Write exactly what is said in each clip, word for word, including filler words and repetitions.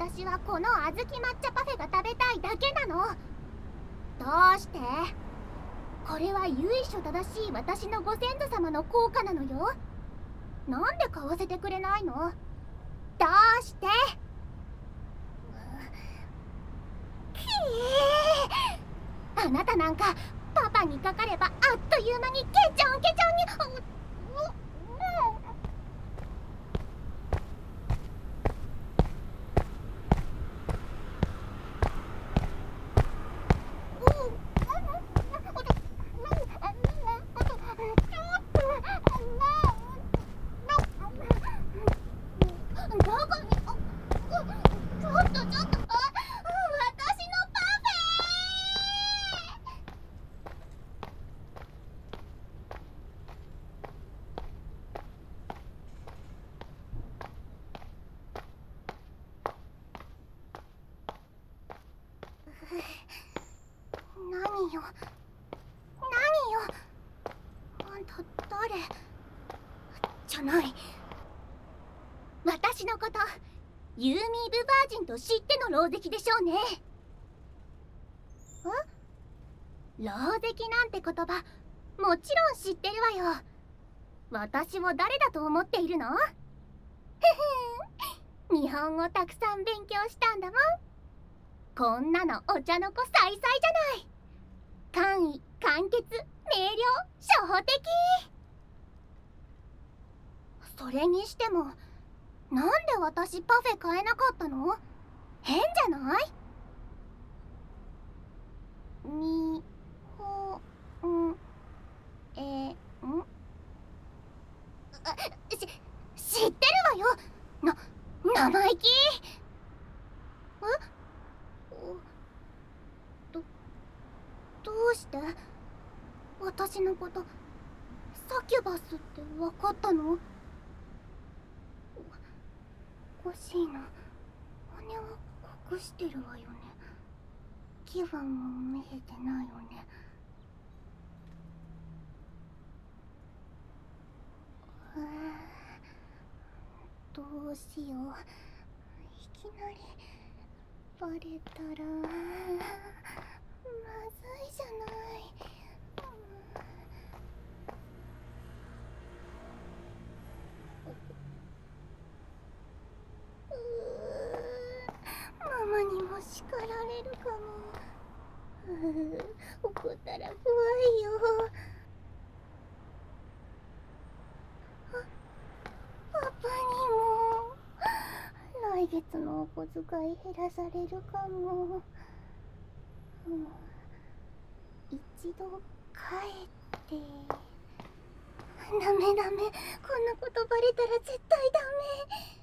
私はこの小豆抹茶パフェが食べたいだけなの。どうして？これは由緒正しい私のご先祖様の効果なのよ。なんで買わせてくれないの？どうして？きー、あなたなんかパパにかかればあっという間にケチョンケチョンに。何よ何よ、あんた誰じゃない。私のことユーミーブバージンと知っての狼藉でしょうね。ん？狼藉なんて言葉もちろん知ってるわよ。私を誰だと思っているの？ふふん、日本語たくさん勉強したんだもん。こんなのお茶の子さいさいじゃない。簡易、簡潔、明瞭、初歩的。それにしてもなんで私パフェ買えなかったの？変じゃない？にほんえんし、知ってるわよ。な、生意気。え？ど、どうして私のことサキュバスって分かったの？おかしいな。羽は隠してるわよね。牙も見えてないよね。どうしよう。いきなりバレたらまずいじゃない。ママにも叱られるかも。怒ったら怖いよ。パパにも来月のお小遣い減らされるかも。一度帰って。ダメダメ、こんなことバレたら絶対ダメ。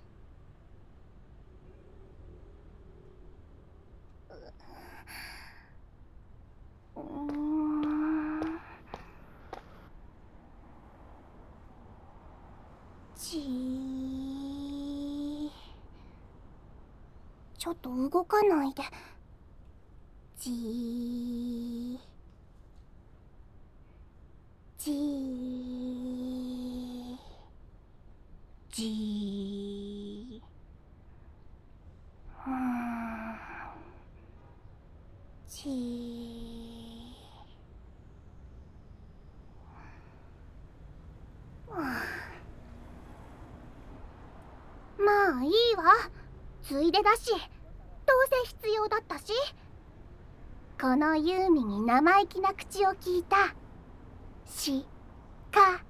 うーん、じー、ちょっと動かないで。じーじーじー、うーん、じー、まあいいわ。ついでだし、どうせ必要だったし。このユーミに生意気な口を聞いたしか